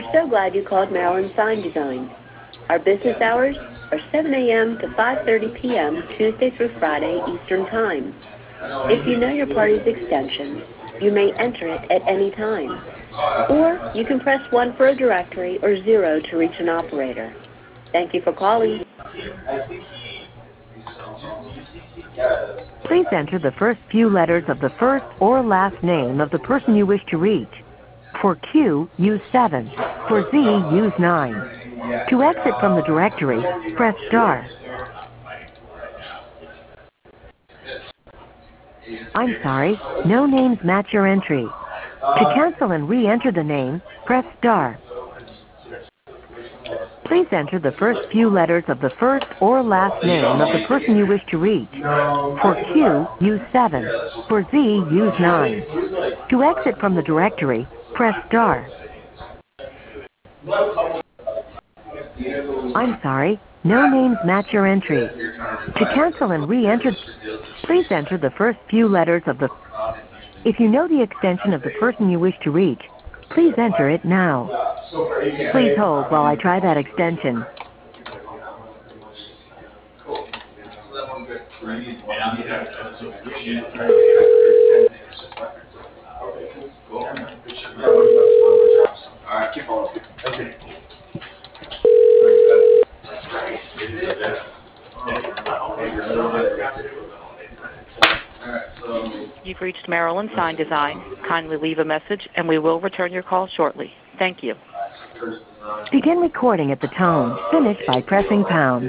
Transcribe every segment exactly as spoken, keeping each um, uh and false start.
so glad you called Maryland Sign Design. Our business hours are seven a m to five thirty p m Tuesday through Friday Eastern Time. If you know your party's extension, you may enter it at any time. Or you can press one for a directory or zero to reach an operator. Thank you for calling. Please enter the first few letters of the first or last name of the person you wish to reach. For Q, use seven. For Z, use nine. To exit from the directory, press star. I'm sorry, no names match your entry. To cancel and re-enter the name, press star. Please enter the first few letters of the first or last name of the person you wish to reach. For Q, use seven. For Z, use nine. To exit from the directory, press star. I'm sorry, no names match your entry. To cancel and re-enter, please enter the first few letters of the... If you know the extension of the person you wish to reach, please enter it now. Please hold while I try that extension. You've reached Maryland Sign Design. Kindly leave a message and we will return your call shortly. Thank you. Begin recording at the tone. Finish by pressing pound.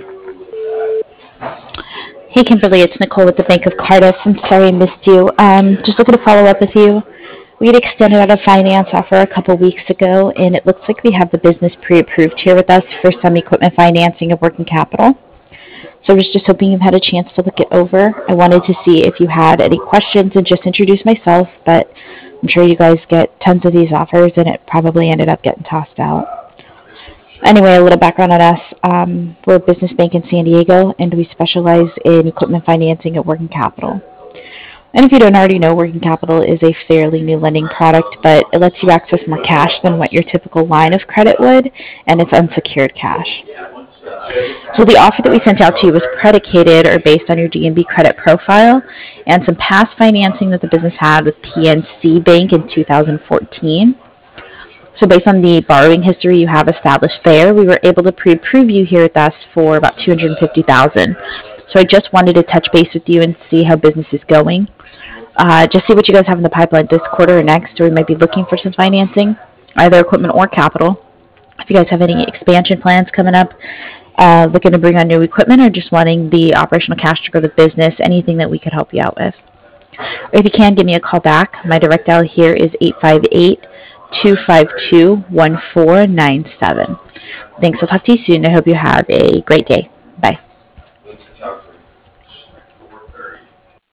Hey Kimberly, it's Nicole with the Bank of Cardiff. I'm sorry I missed you. Um, just looking to follow up with you. We had extended out a finance offer a couple weeks ago, and it looks like we have the business pre-approved here with us for some equipment financing of working capital. So I was just hoping you had a chance to look it over. I wanted to see if you had any questions and just introduce myself, but I'm sure you guys get tons of these offers, and it probably ended up getting tossed out. Anyway, a little background on us. Um, we're a business bank in San Diego, and we specialize in equipment financing of working capital. And if you don't already know, working capital is a fairly new lending product, but it lets you access more cash than what your typical line of credit would, and it's unsecured cash. So the offer that we sent out to you was predicated or based on your D N B credit profile and some past financing that the business had with P N C Bank in two thousand fourteen. So based on the borrowing history you have established there, we were able to pre-approve you here with us for about two hundred fifty thousand dollars. So I just wanted to touch base with you and see how business is going. Uh, just see what you guys have in the pipeline this quarter or next, or we might be looking for some financing, either equipment or capital. If you guys have any expansion plans coming up, uh, looking to bring on new equipment, or just wanting the operational cash to grow the business, anything that we could help you out with. Or if you can, give me a call back. My direct dial here is eight five eight, two five two, one four nine seven. Thanks. I'll talk to you soon. I hope you have a great day. Bye.